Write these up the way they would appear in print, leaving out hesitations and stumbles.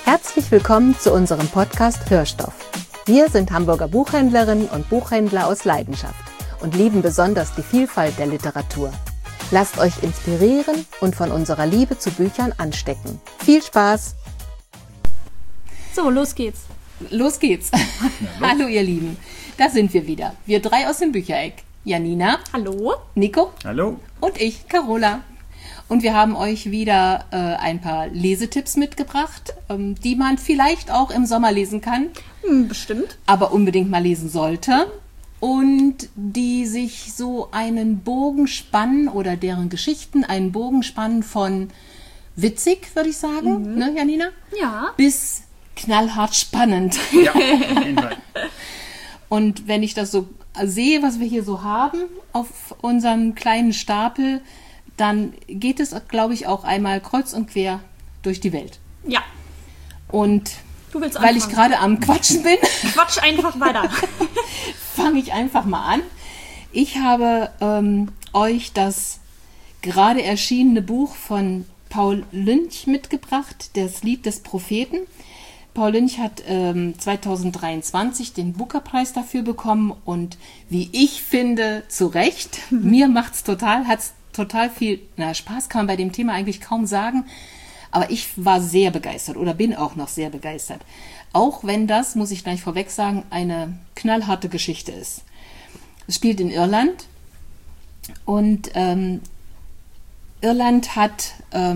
Herzlich willkommen zu unserem Podcast Hörstoff. Wir sind Hamburger Buchhändlerinnen und Buchhändler aus Leidenschaft und lieben besonders die Vielfalt der Literatur. Lasst euch inspirieren und von unserer Liebe zu Büchern anstecken. Viel Spaß! So, los geht's. Los geht's. Hallo ihr Lieben, da sind wir wieder. Wir drei aus dem Büchereck. Janina. Hallo. Nico. Hallo. Und ich, Carola. Und wir haben euch wieder ein paar Lesetipps mitgebracht, die man vielleicht auch im Sommer lesen kann. Bestimmt. Aber unbedingt mal lesen sollte. Und die sich so einen Bogen spannen oder deren Geschichten einen Bogen spannen von witzig, würde ich sagen, ne, Janina? Ja. Bis knallhart spannend. Ja, auf jeden Fall. Und wenn ich das so sehe, was wir hier so haben auf unserem kleinen Stapel, dann geht es, glaube ich, auch einmal kreuz und quer durch die Welt. Ja. Und Du willst weil ich anfangen. gerade am Quatschen bin, Quatsch einfach weiter. fange ich einfach mal an. Ich habe euch das gerade erschienene Buch von Paul Lynch mitgebracht, das Lied des Propheten. Paul Lynch hat 2023 den Booker-Preis dafür bekommen und wie ich finde, zu Recht. Mir hat's total viel Spaß, kann man bei dem Thema eigentlich kaum sagen. Aber ich war sehr begeistert oder bin auch noch sehr begeistert. Auch wenn das, muss ich gleich vorweg sagen, eine knallharte Geschichte ist. Es spielt in Irland und Irland hat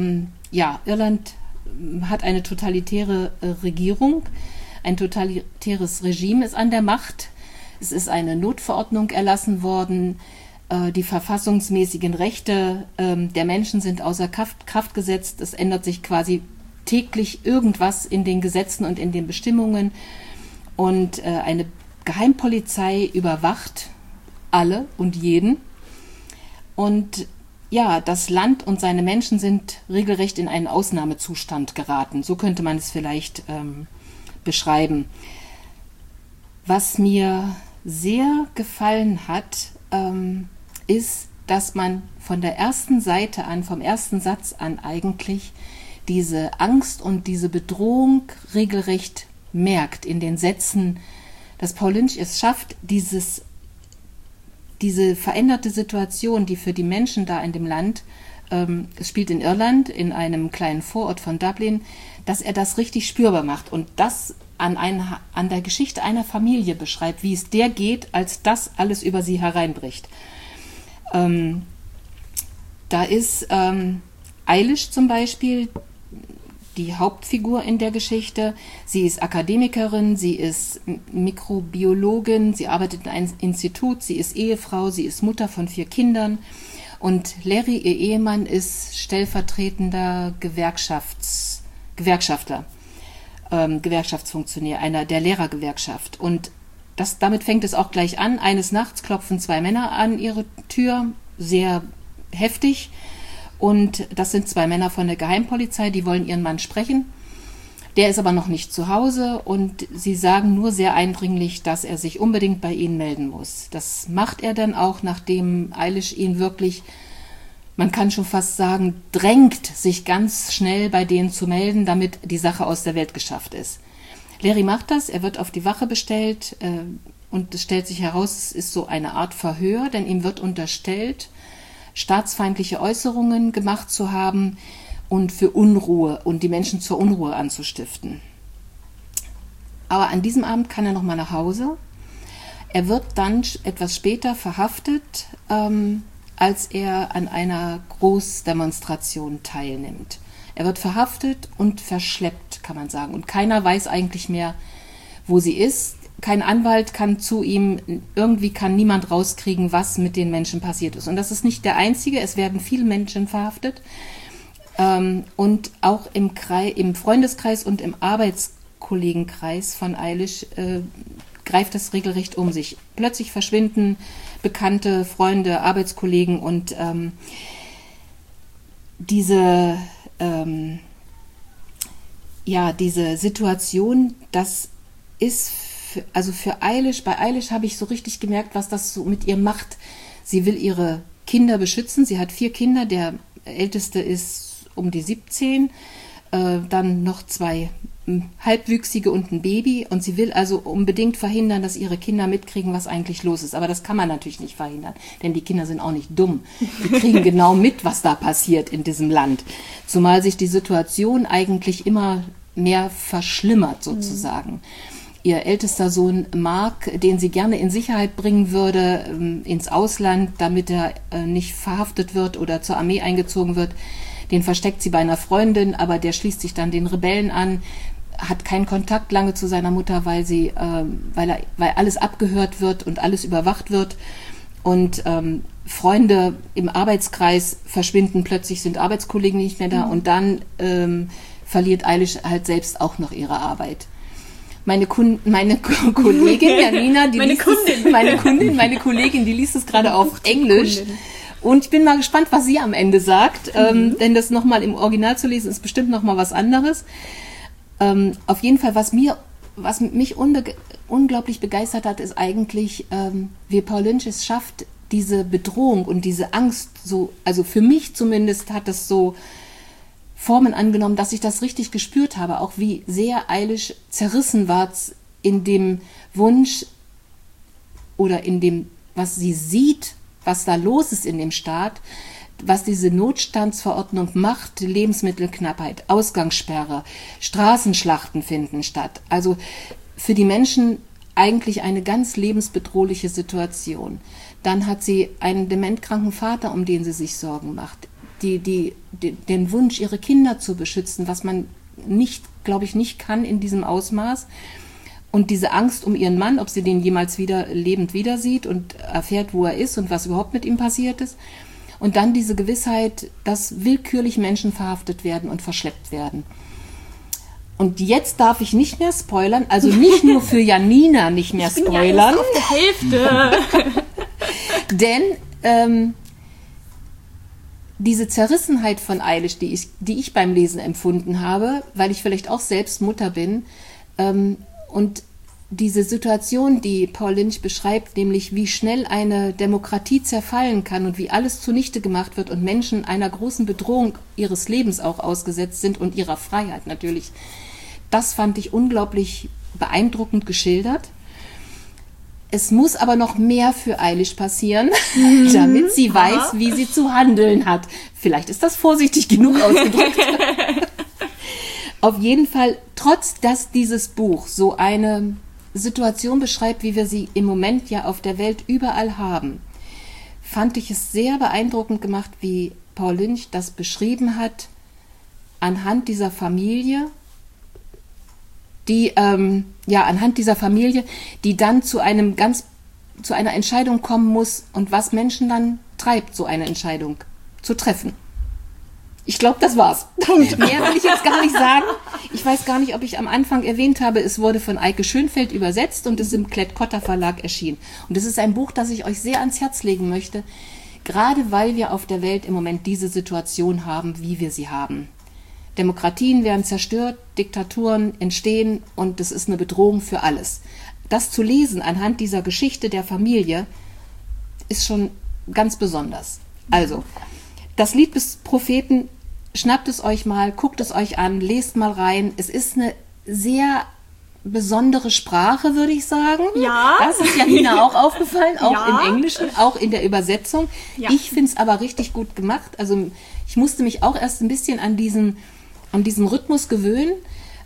eine totalitäre Regierung, ein totalitäres Regime ist an der Macht. Es ist eine Notverordnung erlassen worden. Die verfassungsmäßigen Rechte der Menschen sind außer Kraft gesetzt. Es ändert sich quasi täglich irgendwas in den Gesetzen und in den Bestimmungen. Und eine Geheimpolizei überwacht alle und jeden. Und ja, das Land und seine Menschen sind regelrecht in einen Ausnahmezustand geraten. So könnte man es vielleicht beschreiben. Was mir sehr gefallen hat, ist, dass man von der ersten Seite an, vom ersten Satz an eigentlich diese Angst und diese Bedrohung regelrecht merkt in den Sätzen, dass Paul Lynch es schafft, diese veränderte Situation, die für die Menschen da in dem Land, es spielt in Irland, in einem kleinen Vorort von Dublin, dass er das richtig spürbar macht und das an der Geschichte einer Familie beschreibt, wie es der geht, als das alles über sie hereinbricht. Da ist Eilish zum Beispiel die Hauptfigur in der Geschichte. Sie ist Akademikerin, sie ist Mikrobiologin, sie arbeitet in einem Institut, sie ist Ehefrau, sie ist Mutter von 4 Kindern. Und Larry, ihr Ehemann, ist stellvertretender Gewerkschaftsfunktionär, einer der Lehrergewerkschaft. Und damit fängt es auch gleich an. Eines Nachts klopfen 2 Männer an ihre Tür, sehr heftig. Und das sind 2 Männer von der Geheimpolizei, die wollen ihren Mann sprechen. Der ist aber noch nicht zu Hause und sie sagen nur sehr eindringlich, dass er sich unbedingt bei ihnen melden muss. Das macht er dann auch, nachdem Eilish ihn wirklich, man kann schon fast sagen, drängt, sich ganz schnell bei denen zu melden, damit die Sache aus der Welt geschafft ist. Larry macht das, er wird auf die Wache bestellt und es stellt sich heraus, es ist so eine Art Verhör, denn ihm wird unterstellt, staatsfeindliche Äußerungen gemacht zu haben und für Unruhe und die Menschen zur Unruhe anzustiften. Aber an diesem Abend kann er noch mal nach Hause. Er wird dann etwas später verhaftet, als er an einer Großdemonstration teilnimmt. Er wird verhaftet und verschleppt, kann man sagen. Und keiner weiß eigentlich mehr, wo sie ist. Kein Anwalt kann zu ihm, irgendwie kann niemand rauskriegen, was mit den Menschen passiert ist. Und das ist nicht der einzige, es werden viele Menschen verhaftet. Und auch im Freundeskreis und im Arbeitskollegenkreis von Eilish greift das regelrecht um sich. Plötzlich verschwinden Bekannte, Freunde, Arbeitskollegen und diese Situation, das ist für Eilish, bei Eilish habe ich so richtig gemerkt, was das so mit ihr macht. Sie will ihre Kinder beschützen. Sie hat 4 Kinder, der älteste ist um die 17. dann noch 2 Halbwüchsige und ein Baby. Und sie will also unbedingt verhindern, dass ihre Kinder mitkriegen, was eigentlich los ist. Aber das kann man natürlich nicht verhindern, denn die Kinder sind auch nicht dumm. Die kriegen genau mit, was da passiert in diesem Land. Zumal sich die Situation eigentlich immer mehr verschlimmert sozusagen. Ihr ältester Sohn Mark, den sie gerne in Sicherheit bringen würde, ins Ausland, damit er nicht verhaftet wird oder zur Armee eingezogen wird, den versteckt sie bei einer Freundin, aber der schließt sich dann den Rebellen an, hat keinen Kontakt lange zu seiner Mutter, weil alles abgehört wird und alles überwacht wird. Und Freunde im Arbeitskreis verschwinden, plötzlich sind Arbeitskollegen nicht mehr da und dann verliert Eilish halt selbst auch noch ihre Arbeit. Meine Kollegin Janina, meine Kollegin, die liest es gerade auf Englisch. Und ich bin mal gespannt, was sie am Ende sagt, denn das nochmal im Original zu lesen ist bestimmt nochmal was anderes. Auf jeden Fall, was mich unglaublich begeistert hat, ist eigentlich, wie Paul Lynch es schafft, diese Bedrohung und diese Angst so, also für mich zumindest hat das so Formen angenommen, dass ich das richtig gespürt habe, auch wie sehr Eilish zerrissen war in dem Wunsch oder in dem, was sie sieht, was da los ist in dem Staat, was diese Notstandsverordnung macht, Lebensmittelknappheit, Ausgangssperre, Straßenschlachten finden statt. Also für die Menschen eigentlich eine ganz lebensbedrohliche Situation. Dann hat sie einen dementkranken Vater, um den sie sich Sorgen macht. Den Wunsch, ihre Kinder zu beschützen, was man glaube ich, nicht kann in diesem Ausmaß. Und diese Angst um ihren Mann, ob sie den jemals wieder lebend wieder sieht und erfährt, wo er ist und was überhaupt mit ihm passiert ist. Und dann diese Gewissheit, dass willkürlich Menschen verhaftet werden und verschleppt werden. Und jetzt darf ich nicht mehr spoilern, also nicht nur für Janina nicht mehr spoilern. Ich bin ja erst auf der Hälfte. Denn diese Zerrissenheit von Eilish, die ich beim Lesen empfunden habe, weil ich vielleicht auch selbst Mutter bin, und diese Situation, die Paul Lynch beschreibt, nämlich wie schnell eine Demokratie zerfallen kann und wie alles zunichte gemacht wird und Menschen einer großen Bedrohung ihres Lebens auch ausgesetzt sind und ihrer Freiheit natürlich, das fand ich unglaublich beeindruckend geschildert. Es muss aber noch mehr für Eilish passieren, damit sie weiß, wie sie zu handeln hat. Vielleicht ist das vorsichtig genug ausgedrückt. Auf jeden Fall, trotz dass dieses Buch so eine Situation beschreibt, wie wir sie im Moment ja auf der Welt überall haben, fand ich es sehr beeindruckend gemacht, wie Paul Lynch das beschrieben hat, anhand dieser Familie, die dann zu einer Entscheidung kommen muss und was Menschen dann treibt, so eine Entscheidung zu treffen. Ich glaube, das war's. Punkt. Mehr will ich jetzt gar nicht sagen. Ich weiß gar nicht, ob ich am Anfang erwähnt habe, es wurde von Eike Schönfeld übersetzt und ist im Klett-Cotta Verlag erschienen. Und es ist ein Buch, das ich euch sehr ans Herz legen möchte, gerade weil wir auf der Welt im Moment diese Situation haben, wie wir sie haben. Demokratien werden zerstört, Diktaturen entstehen und das ist eine Bedrohung für alles. Das zu lesen anhand dieser Geschichte der Familie ist schon ganz besonders. Also, das Lied des Propheten, schnappt es euch mal, guckt es euch an, lest mal rein. Es ist eine sehr besondere Sprache, würde ich sagen. Ja. Das ist Janina auch aufgefallen, auch Ja. im Englischen, auch in der Übersetzung. Ja. Ich finde es aber richtig gut gemacht. Also ich musste mich auch erst ein bisschen an diesen Rhythmus gewöhnen.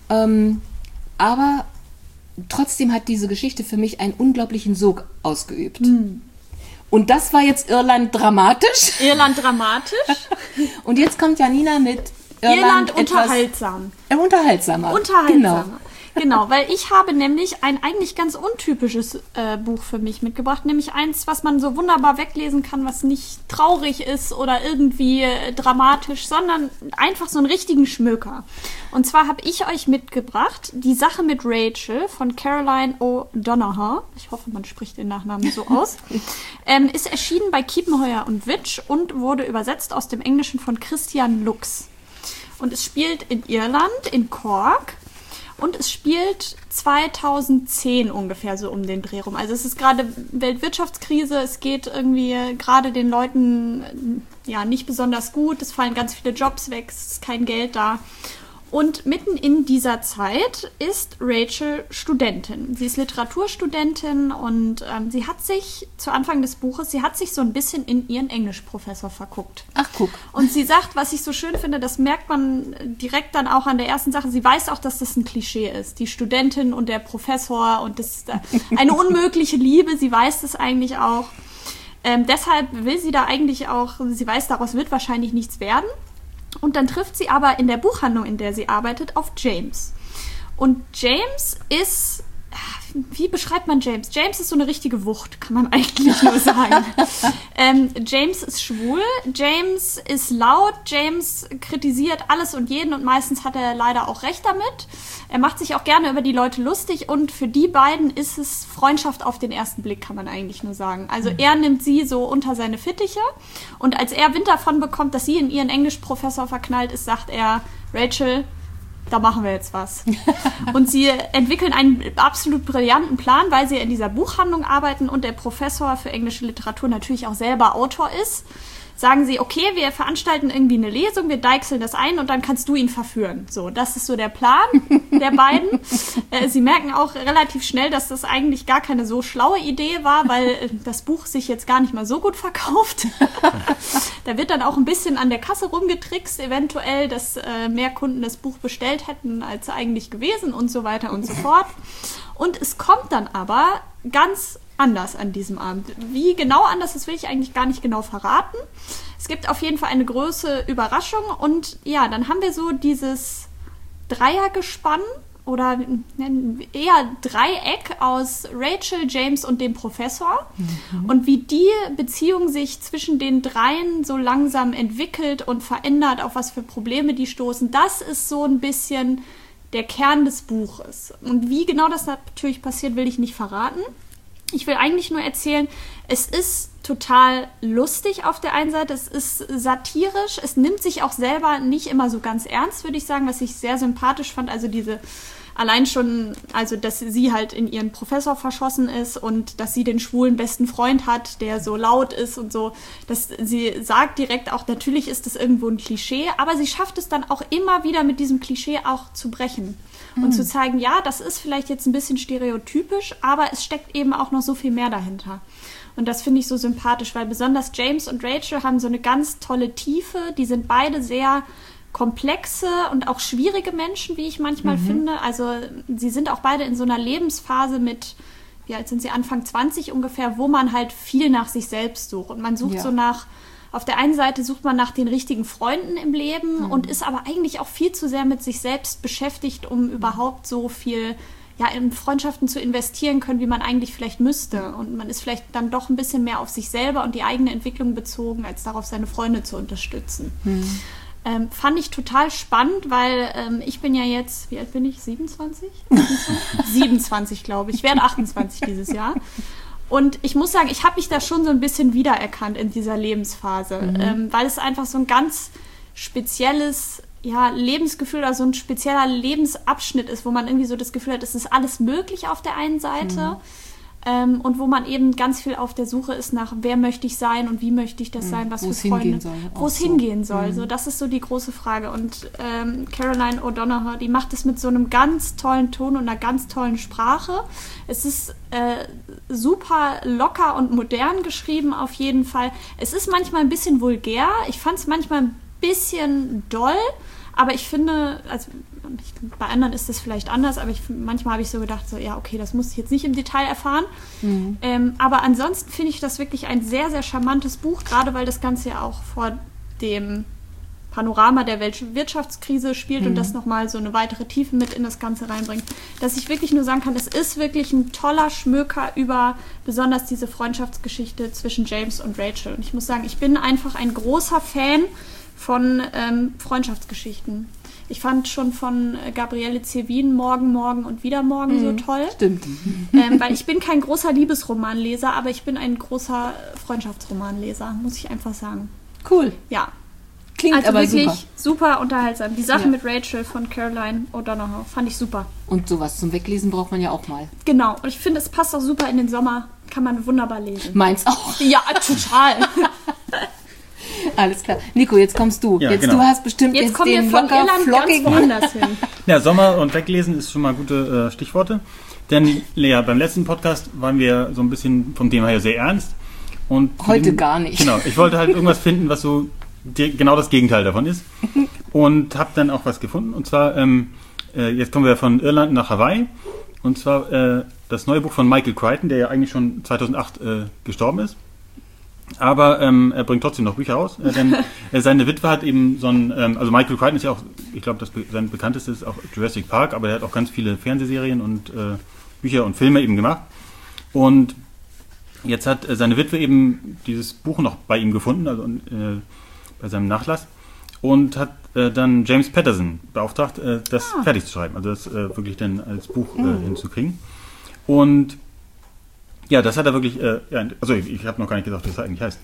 Aber trotzdem hat diese Geschichte für mich einen unglaublichen Sog ausgeübt. Und das war jetzt Irland dramatisch. Irland dramatisch. Und jetzt kommt Janina mit Irland etwas unterhaltsam. Unterhaltsamer. Unterhaltsamer. Genau, weil ich habe nämlich ein eigentlich ganz untypisches Buch für mich mitgebracht, nämlich eins, was man so wunderbar weglesen kann, was nicht traurig ist oder irgendwie dramatisch, sondern einfach so einen richtigen Schmöker. Und zwar habe ich euch mitgebracht Die Sache mit Rachel von Caroline O'Donoghue. Ich hoffe, man spricht den Nachnamen so aus. Ist erschienen bei Kiepenheuer und Witsch und wurde übersetzt aus dem Englischen von Christian Lux. Und es spielt in Irland, in Cork. Und es spielt 2010 ungefähr so um den Dreh rum. Also es ist gerade Weltwirtschaftskrise, es geht irgendwie gerade den Leuten ja nicht besonders gut, es fallen ganz viele Jobs weg, es ist kein Geld da. Und mitten in dieser Zeit ist Rachel Studentin. Sie ist Literaturstudentin und sie hat sich zu Anfang des Buches, so ein bisschen in ihren Englischprofessor verguckt. Ach, guck. Und sie sagt, was ich so schön finde, das merkt man direkt dann auch an der ersten Sache, sie weiß auch, dass das ein Klischee ist. Die Studentin und der Professor und das ist eine unmögliche Liebe, sie weiß das eigentlich auch. Deshalb will sie da eigentlich auch, sie weiß, daraus wird wahrscheinlich nichts werden. Und dann trifft sie aber in der Buchhandlung, in der sie arbeitet, auf James. Und James ist, wie beschreibt man James? James ist so eine richtige Wucht, kann man eigentlich nur sagen. James ist schwul, James ist laut, James kritisiert alles und jeden und meistens hat er leider auch recht damit. Er macht sich auch gerne über die Leute lustig und für die beiden ist es Freundschaft auf den ersten Blick, kann man eigentlich nur sagen. Also er nimmt sie so unter seine Fittiche und als er Wind davon bekommt, dass sie in ihren Englischprofessor verknallt ist, sagt er, Rachel, da machen wir jetzt was. Und sie entwickeln einen absolut brillanten Plan, weil sie in dieser Buchhandlung arbeiten und der Professor für englische Literatur natürlich auch selber Autor ist. Sagen sie, okay, wir veranstalten irgendwie eine Lesung, wir deichseln das ein und dann kannst du ihn verführen. So, das ist so der Plan der beiden. Sie merken auch relativ schnell, dass das eigentlich gar keine so schlaue Idee war, weil das Buch sich jetzt gar nicht mal so gut verkauft. Da wird dann auch ein bisschen an der Kasse rumgetrickst, eventuell, dass mehr Kunden das Buch bestellt hätten, als eigentlich gewesen und so weiter und so fort. Und es kommt dann aber ganz anders an diesem Abend. Wie genau anders, das will ich eigentlich gar nicht genau verraten. Es gibt auf jeden Fall eine große Überraschung und ja, dann haben wir so dieses Dreiergespann oder eher Dreieck aus Rachel, James und dem Professor. Und wie die Beziehung sich zwischen den dreien so langsam entwickelt und verändert, auf was für Probleme die stoßen, das ist so ein bisschen der Kern des Buches. Und wie genau das natürlich passiert, will ich nicht verraten. Ich will eigentlich nur erzählen, es ist total lustig auf der einen Seite, es ist satirisch, es nimmt sich auch selber nicht immer so ganz ernst, würde ich sagen, was ich sehr sympathisch fand, also allein schon, also dass sie halt in ihren Professor verschossen ist und dass sie den schwulen besten Freund hat, der so laut ist und so, dass sie sagt direkt auch, natürlich ist das irgendwo ein Klischee, aber sie schafft es dann auch immer wieder mit diesem Klischee auch zu brechen. Und zu zeigen, ja, das ist vielleicht jetzt ein bisschen stereotypisch, aber es steckt eben auch noch so viel mehr dahinter. Und das finde ich so sympathisch, weil besonders James und Rachel haben so eine ganz tolle Tiefe. Die sind beide sehr komplexe und auch schwierige Menschen, wie ich manchmal finde. Also sie sind auch beide in so einer Lebensphase mit, wie alt sind sie, Anfang 20 ungefähr, wo man halt viel nach sich selbst sucht. Und man sucht so auf der einen Seite sucht man nach den richtigen Freunden im Leben und ist aber eigentlich auch viel zu sehr mit sich selbst beschäftigt, um überhaupt so viel in Freundschaften zu investieren können, wie man eigentlich vielleicht müsste. Und man ist vielleicht dann doch ein bisschen mehr auf sich selber und die eigene Entwicklung bezogen, als darauf seine Freunde zu unterstützen. Fand ich total spannend, weil ich bin ja jetzt, wie alt bin ich? 27? 27, glaube ich. Ich werde 28 dieses Jahr. Und ich muss sagen, ich habe mich da schon so ein bisschen wiedererkannt in dieser Lebensphase, weil es einfach so ein ganz spezielles Lebensgefühl oder so ein spezieller Lebensabschnitt ist, wo man irgendwie so das Gefühl hat, es ist alles möglich auf der einen Seite und wo man eben ganz viel auf der Suche ist nach, wer möchte ich sein und wie möchte ich das sein, was für Freunde, wo es hingehen soll. So, das ist so die große Frage. Und Caroline O'Donoghue, die macht es mit so einem ganz tollen Ton und einer ganz tollen Sprache. Es ist super locker und modern geschrieben auf jeden Fall. Es ist manchmal ein bisschen vulgär. Ich fand es manchmal ein bisschen doll, aber ich finde, also bei anderen ist das vielleicht anders, aber manchmal habe ich so gedacht, so ja, okay, das muss ich jetzt nicht im Detail erfahren. Aber ansonsten finde ich das wirklich ein sehr, sehr charmantes Buch, gerade weil das Ganze ja auch vor dem Panorama der Weltwirtschaftskrise spielt und das nochmal so eine weitere Tiefe mit in das Ganze reinbringt, dass ich wirklich nur sagen kann, es ist wirklich ein toller Schmöker über besonders diese Freundschaftsgeschichte zwischen James und Rachel. Und ich muss sagen, ich bin einfach ein großer Fan von Freundschaftsgeschichten. Ich fand schon von Gabriele Zevin Morgen, Morgen und wieder Morgen so toll. Stimmt. Weil ich bin kein großer Liebesromanleser, aber ich bin ein großer Freundschaftsromanleser, muss ich einfach sagen. Cool. Ja. Klingt also aber wirklich super unterhaltsam. Die Sache mit Rachel von Caroline O'Donoghue fand ich super. Und sowas zum Weglesen braucht man ja auch mal. Genau. Und ich finde, es passt auch super in den Sommer. Kann man wunderbar lesen. Meins auch. Ja, total. Alles klar. Nico, jetzt kommst du. Ja, jetzt genau. Du hast bestimmt Jetzt jetzt kommen wir den von locker Irland ganz flockigen. woanders hin. Ja, Sommer und Weglesen ist schon mal gute Stichworte. Denn, Lea, beim letzten Podcast waren wir so ein bisschen vom Thema her sehr ernst. Und Heute gar nicht. Genau, ich wollte halt irgendwas finden, was so genau das Gegenteil davon ist. Und habe dann auch was gefunden. Und zwar, jetzt kommen wir von Irland nach Hawaii. Und zwar das neue Buch von Michael Crichton, der ja eigentlich schon 2008 gestorben ist. Aber er bringt trotzdem noch Bücher raus, denn seine Witwe hat eben so ein, also Michael Crichton ist ja auch, ich glaube, sein bekanntestes ist auch Jurassic Park, aber er hat auch ganz viele Fernsehserien und Bücher und Filme eben gemacht. Und jetzt hat seine Witwe eben dieses Buch noch bei ihm gefunden, also bei seinem Nachlass, und hat dann James Patterson beauftragt, das fertig zu schreiben, also das wirklich dann als Buch hinzukriegen. Und ja, das hat er wirklich, also ich habe noch gar nicht gesagt, was das eigentlich heißt.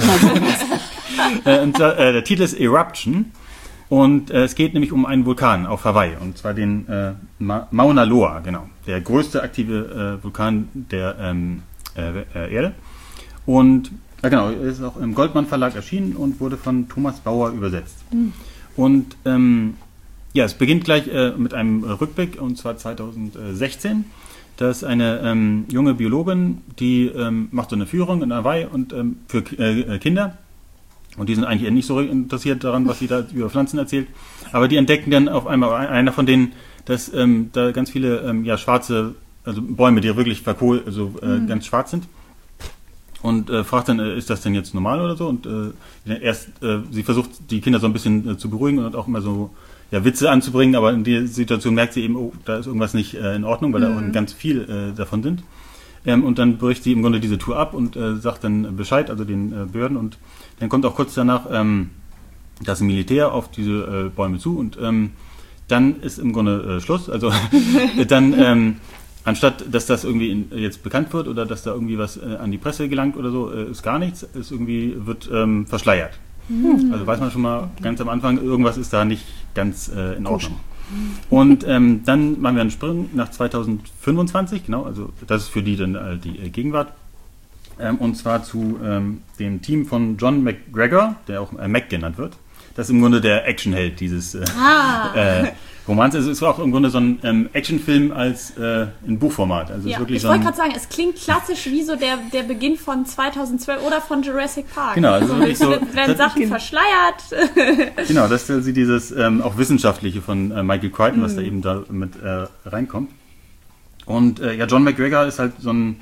Und zwar, der Titel ist Eruption und es geht nämlich um einen Vulkan auf Hawaii, und zwar den Mauna Loa, genau, der größte aktive Vulkan der Erde. Und genau, ist auch im Goldmann Verlag erschienen und wurde von Thomas Bauer übersetzt. Und es beginnt gleich mit einem Rückblick, und zwar 2016. Das ist eine junge Biologin, die macht so eine Führung in Hawaii und für Kinder. Und die sind eigentlich eher nicht so interessiert daran, was sie da über Pflanzen erzählt. Aber die entdecken dann auf einmal, einer von denen, dass da ganz viele schwarze, also Bäume, die wirklich verkohlt, also ganz schwarz sind. Und fragt dann, ist das denn jetzt normal oder so? Und sie versucht, die Kinder so ein bisschen zu beruhigen und auch immer so Witze anzubringen, aber in der Situation merkt sie eben, oh, da ist irgendwas nicht in Ordnung, weil da auch ganz viel davon sind. Und dann bricht sie im Grunde diese Tour ab und sagt dann Bescheid, also den Behörden, und dann kommt auch kurz danach das Militär auf diese Bäume zu, und dann ist im Grunde Schluss. Also dann, anstatt dass das irgendwie jetzt bekannt wird oder dass da irgendwie was an die Presse gelangt oder so, ist gar nichts, ist irgendwie wird verschleiert. Also weiß man schon mal ganz am Anfang, irgendwas ist da nicht ganz in Ordnung. Und dann machen wir einen Sprung nach 2025, genau, also das ist für die dann die Gegenwart. Und zwar zu dem Team von John McGregor, der auch Mac genannt wird. Das ist im Grunde der Actionheld dieses Romans. Es ist auch im Grunde so ein Actionfilm als in Buchformat. Also ist wirklich ich wollte gerade sagen, es klingt klassisch wie so der Beginn von 2012 oder von Jurassic Park. Genau, also wirklich so, werden Sachen verschleiert. Genau, das ist dieses auch Wissenschaftliche von Michael Crichton, was da eben da mit reinkommt. Und John McGregor ist halt so ein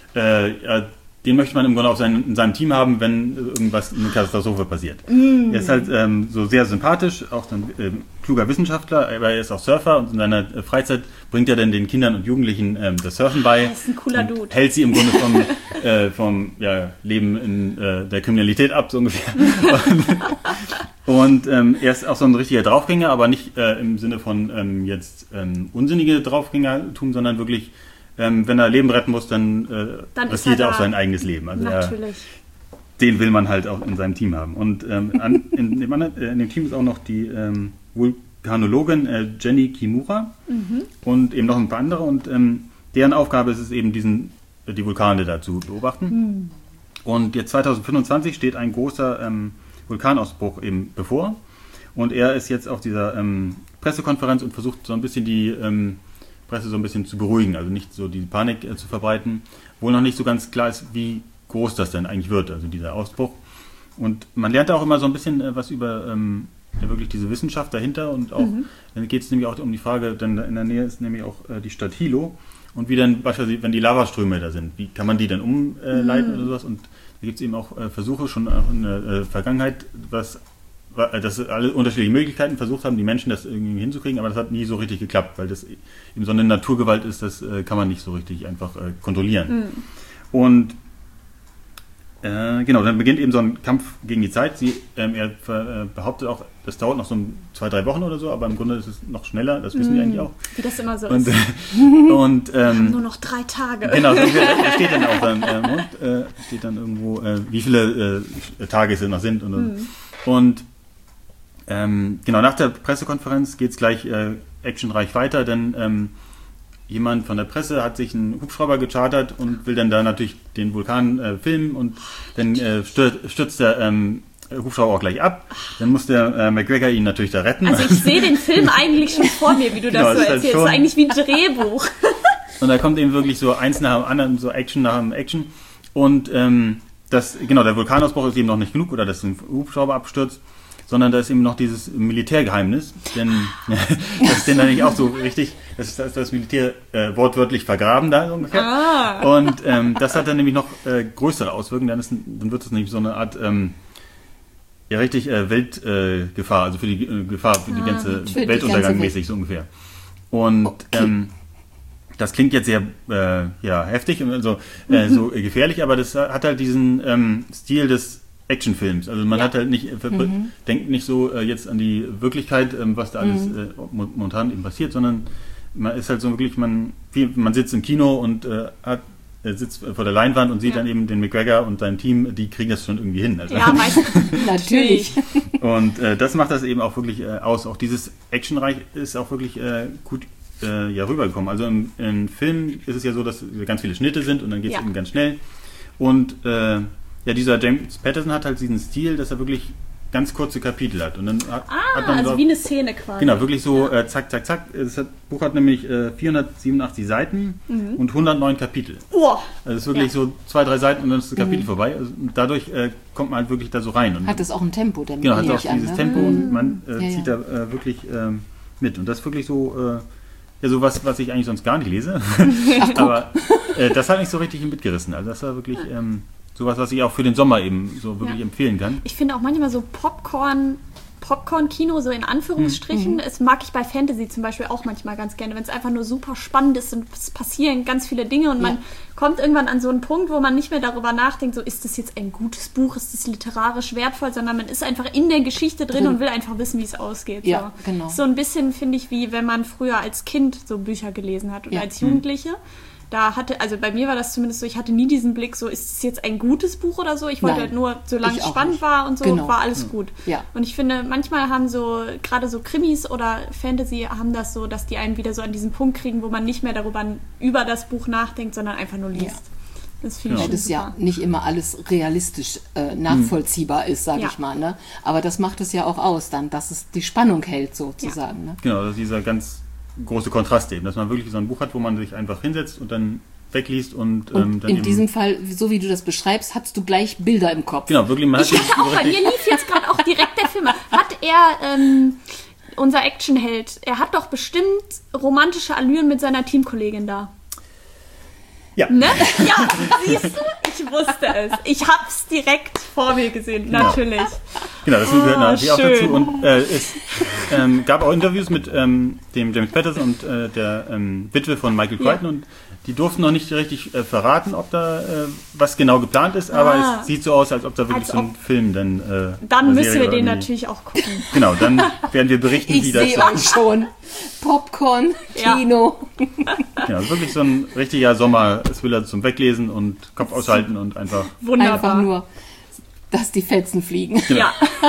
den möchte man im Grunde auch in seinem Team haben, wenn irgendwas, eine Katastrophe passiert. Er ist halt so sehr sympathisch, auch ein kluger Wissenschaftler, aber er ist auch Surfer, und in seiner Freizeit bringt er dann den Kindern und Jugendlichen das Surfen bei. Das ist ein cooler Dude. Hält sie im Grunde vom Leben in der Kriminalität ab, so ungefähr. Und er ist auch so ein richtiger Draufgänger, aber nicht im Sinne von unsinnige Draufgängertum, sondern wirklich, wenn er Leben retten muss, dann riskiert er auch sein eigenes Leben. Also natürlich. Den will man halt auch in seinem Team haben. Und in dem Team ist auch noch die Vulkanologin Jenny Kimura und eben noch ein paar andere. Und deren Aufgabe ist es eben, die Vulkane da zu beobachten. Und jetzt 2025 steht ein großer Vulkanausbruch eben bevor. Und er ist jetzt auf dieser Pressekonferenz und versucht so ein bisschen die Presse so ein bisschen zu beruhigen, also nicht so die Panik zu verbreiten, wo noch nicht so ganz klar ist, wie groß das denn eigentlich wird, also dieser Ausbruch. Und man lernt da auch immer so ein bisschen was über wirklich diese Wissenschaft dahinter, und auch dann geht es nämlich auch um die Frage, denn in der Nähe ist nämlich auch die Stadt Hilo, und wie dann beispielsweise, wenn die Lavaströme da sind, wie kann man die dann umleiten oder sowas, und da gibt es eben auch Versuche schon auch in der Vergangenheit, dass alle unterschiedliche Möglichkeiten versucht haben, die Menschen das irgendwie hinzukriegen, aber das hat nie so richtig geklappt, weil das eben so eine Naturgewalt ist, das kann man nicht so richtig einfach kontrollieren. Und genau, dann beginnt eben so ein Kampf gegen die Zeit. Er behauptet auch, das dauert noch so 2-3 Wochen oder so, aber im Grunde ist es noch schneller, das wissen wir eigentlich auch. Wie das immer so ist. Und wir haben nur noch 3 Tage. Genau, da steht dann auch steht dann irgendwo, wie viele Tage es noch sind. Und genau, nach der Pressekonferenz geht es gleich actionreich weiter, denn jemand von der Presse hat sich einen Hubschrauber gechartert und will dann da natürlich den Vulkan filmen, und dann stürzt er Hubschrauber auch gleich ab. Dann muss der McGregor ihn natürlich da retten. Also ich sehe den Film eigentlich schon vor mir, wie du das so ist halt erzählst. schon- Das ist eigentlich wie ein Drehbuch. Und da kommt eben wirklich so eins nach dem anderen, so Action nach dem Action. Und der Vulkanausbruch ist eben noch nicht genug, oder dass ein Hubschrauber abstürzt, sondern da ist eben noch dieses Militärgeheimnis. Denn das ist denn da nicht auch so richtig, das Militär wortwörtlich vergraben da so ungefähr. Und das hat dann nämlich noch größere Auswirkungen. Dann wird es nämlich so eine Art richtig Weltgefahr, also für die Gefahr für die ganze Weltuntergang mäßig so ungefähr. Und das klingt jetzt sehr heftig und so gefährlich, aber das hat halt diesen Stil des Actionfilms. Also man hat halt nicht denkt nicht so jetzt an die Wirklichkeit, was da alles momentan eben passiert, sondern man ist halt so wirklich, man sitzt im Kino und sitzt vor der Leinwand und sieht dann eben den McGregor und sein Team, die kriegen das schon irgendwie hin. Also Ja, meistens. Natürlich. und das macht das eben auch wirklich aus. Auch dieses Actionreich ist auch wirklich gut rübergekommen. Also im Film ist es ja so, dass ganz viele Schnitte sind und dann geht es eben ganz schnell. Und dieser James Patterson hat halt diesen Stil, dass er wirklich ganz kurze Kapitel hat. Und dann hat man also wie eine Szene quasi. Genau, wirklich so zack, zack, zack. Das Buch hat nämlich 487 Seiten und 109 Kapitel. Oh. Also es ist wirklich so 2-3 Seiten und dann ist das Kapitel vorbei. Also, und dadurch kommt man halt wirklich da so rein. Und Hat es auch ein Tempo, der genau, hat auch an, dieses ne? Tempo und man zieht da wirklich mit. Und das ist wirklich so, sowas, was ich eigentlich sonst gar nicht lese. Aber das hat mich so richtig mitgerissen. Also das war wirklich sowas, was ich auch für den Sommer eben so wirklich empfehlen kann. Ich finde auch manchmal so Popcorn-Kino, so in Anführungsstrichen, das mag ich bei Fantasy zum Beispiel auch manchmal ganz gerne, wenn es einfach nur super spannend ist und es passieren ganz viele Dinge und man kommt irgendwann an so einen Punkt, wo man nicht mehr darüber nachdenkt, so ist das jetzt ein gutes Buch, ist das literarisch wertvoll, sondern man ist einfach in der Geschichte drin und will einfach wissen, wie es ausgeht. Ja, so. genau. So ein bisschen, finde ich, wie wenn man früher als Kind so Bücher gelesen hat oder als Jugendliche. Also bei mir war das zumindest so, ich hatte nie diesen Blick, so ist es jetzt ein gutes Buch oder so. Ich wollte halt nur, solange es spannend war und so, war alles gut. Ja. Und ich finde, manchmal haben gerade so Krimis oder Fantasy haben das so, dass die einen wieder so an diesen Punkt kriegen, wo man nicht mehr über das Buch nachdenkt, sondern einfach nur liest. Ja. Das finde ich Weil schon das super. ja nicht immer alles realistisch nachvollziehbar ist, sage ich mal. Ne? Aber das macht es ja auch aus dann, dass es die Spannung hält sozusagen. Ne? Genau, das ist dieser ganz große Kontrast eben, dass man wirklich so ein Buch hat, wo man sich einfach hinsetzt und dann wegliest und dann in diesem Fall, so wie du das beschreibst, hast du gleich Bilder im Kopf. Genau, wirklich. Man hat Bei mir lief jetzt gerade auch direkt der Film. Hat er, unser Actionheld, er hat doch bestimmt romantische Allüren mit seiner Teamkollegin da. Ja. Ne? Ja, siehst du? Ich wusste es. Ich hab's direkt vor mir gesehen, natürlich. Genau, das gehört natürlich auch schön. dazu. Und es gab auch Interviews mit dem James Patterson und der Witwe von Michael Crichton und die durften noch nicht richtig verraten, ob da was genau geplant ist, aber es sieht so aus, als ob da wirklich so ein Film dann Dann müssen Serie wir den irgendwie- natürlich auch gucken. Genau, dann werden wir berichten, Ich wie das sehe euch schon. Popcorn, Ja. Kino. Genau, wirklich so ein richtiger Sommer-Thriller zum Weglesen und Kopf aushalten und einfach. Wunderbar. Einfach nur, dass die Fetzen fliegen. Ja.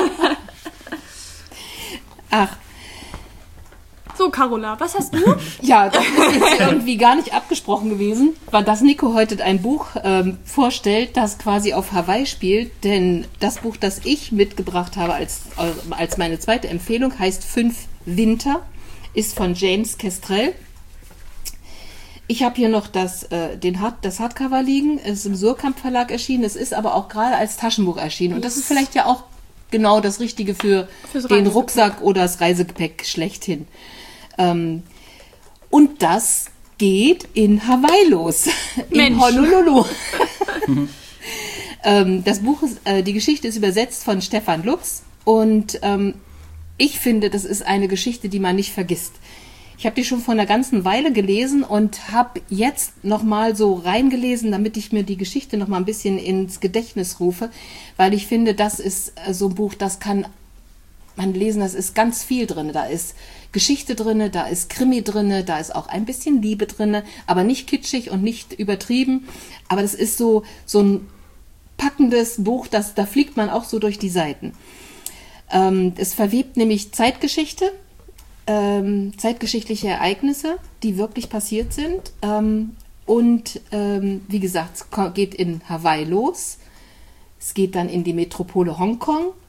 Ach, So, Carola, was hast du? ja, das ist jetzt irgendwie gar nicht abgesprochen gewesen, weil dass Nico heute ein Buch vorstellt, das quasi auf Hawaii spielt, denn das Buch, das ich mitgebracht habe als meine zweite Empfehlung, heißt 5 Winter, ist von James Kestrel. Ich habe hier noch das Hardcover liegen, es ist im Surkamp Verlag erschienen, es ist aber auch gerade als Taschenbuch erschienen und das ist vielleicht ja auch genau das Richtige für Fürs den Reisegepäck. Rucksack oder das Reisegepäck schlechthin. Und das geht in Hawaii los, in Mensch. Honolulu. Das Buch die Geschichte ist übersetzt von Stefan Lux und ich finde, das ist eine Geschichte, die man nicht vergisst. Ich habe die schon vor einer ganzen Weile gelesen und habe jetzt nochmal so reingelesen, damit ich mir die Geschichte nochmal ein bisschen ins Gedächtnis rufe, weil ich finde, das ist so ein Buch, das kann man lesen, das ist ganz viel drin. Da ist Geschichte drin, da ist Krimi drin, da ist auch ein bisschen Liebe drin, aber nicht kitschig und nicht übertrieben. Aber das ist so ein packendes Buch, da fliegt man auch so durch die Seiten. Es verwebt nämlich Zeitgeschichte, zeitgeschichtliche Ereignisse, die wirklich passiert sind. Und wie gesagt, es geht in Hawaii los. Es geht dann in die Metropole Hongkong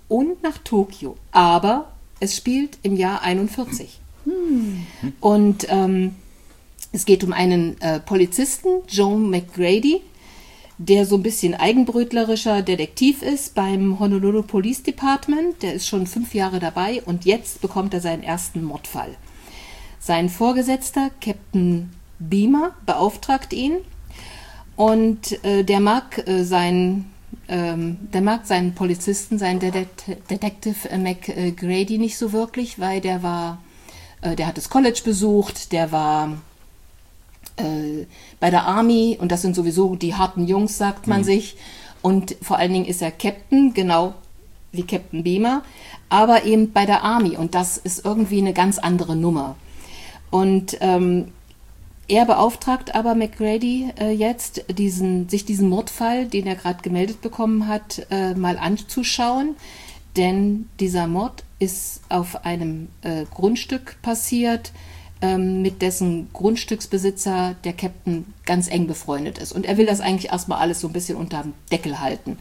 und nach Tokio. Aber es spielt im Jahr 41. Und es geht um einen Polizisten, Joe McGrady, der so ein bisschen eigenbrötlerischer Detektiv ist beim Honolulu Police Department. Der ist schon 5 Jahre dabei und jetzt bekommt er seinen ersten Mordfall. Sein Vorgesetzter, Captain Beamer, beauftragt ihn und der mag seinen Polizisten, seinen Detective McGrady nicht so wirklich, weil der hat das College besucht, der war bei der Army und das sind sowieso die harten Jungs, sagt man sich. Und vor allen Dingen ist er Captain, genau wie Captain Beamer, aber eben bei der Army und das ist irgendwie eine ganz andere Nummer. Und er beauftragt aber McGrady jetzt, sich diesen Mordfall, den er gerade gemeldet bekommen hat, mal anzuschauen. Denn dieser Mord ist auf einem Grundstück passiert, mit dessen Grundstücksbesitzer der Captain ganz eng befreundet ist. Und er will das eigentlich erstmal alles so ein bisschen unterm Deckel halten.